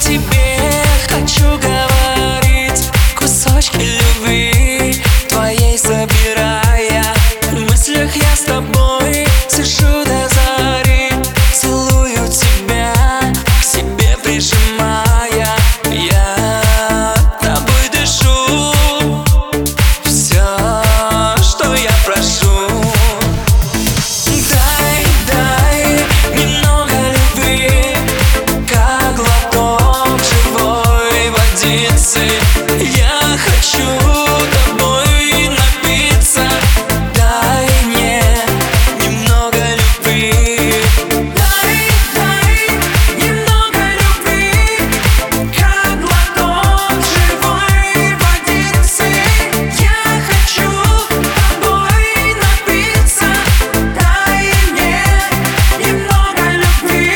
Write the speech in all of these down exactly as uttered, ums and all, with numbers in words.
тебе хочу говорить, кусочки любви твоей собирая. В мыслях я с тобой сижу до зари, целую тебя, к себе прижимая. Я тобой дышу, все, что я прошу. Дай, дай немного любви, как глоток живой водицы. Я хочу тобой напиться. Дай мне немного любви. Дай, дай немного любви, как глоток живой водицы. Я хочу тобой напиться. Дай мне немного любви.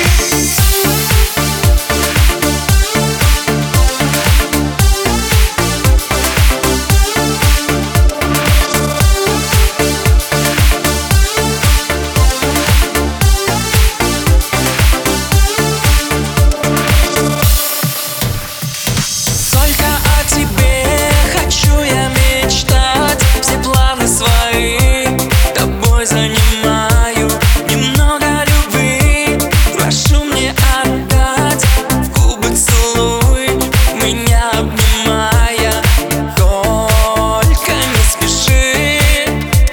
Только о тебе хочу я мечтать, все планы свои тобой занимаю. Немного любви прошу мне отдать, в губы целуй меня обнимая. Только не спеши,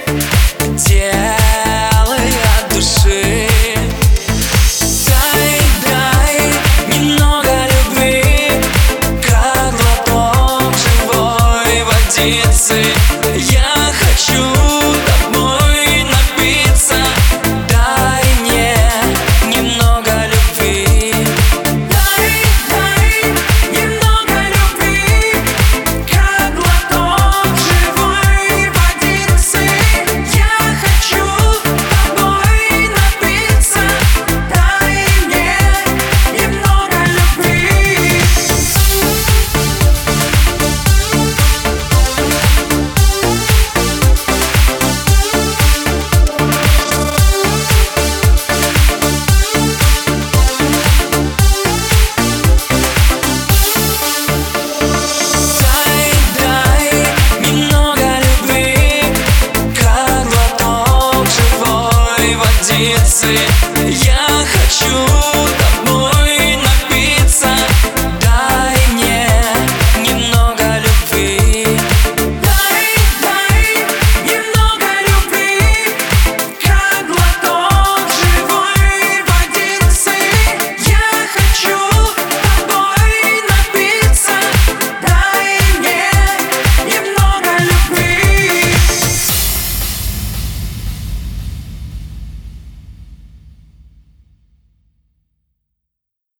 делай от души. Дай, дай немного любви, как глоток живой водицы. Я хочу тобой напиться. Дай мне немного любви. Дай, дай немного любви, как глоток живой водицы. Я хочу тобой напиться. Дай мне немного любви. Дай, дай немного любви, как глоток живой водицы. Я хочу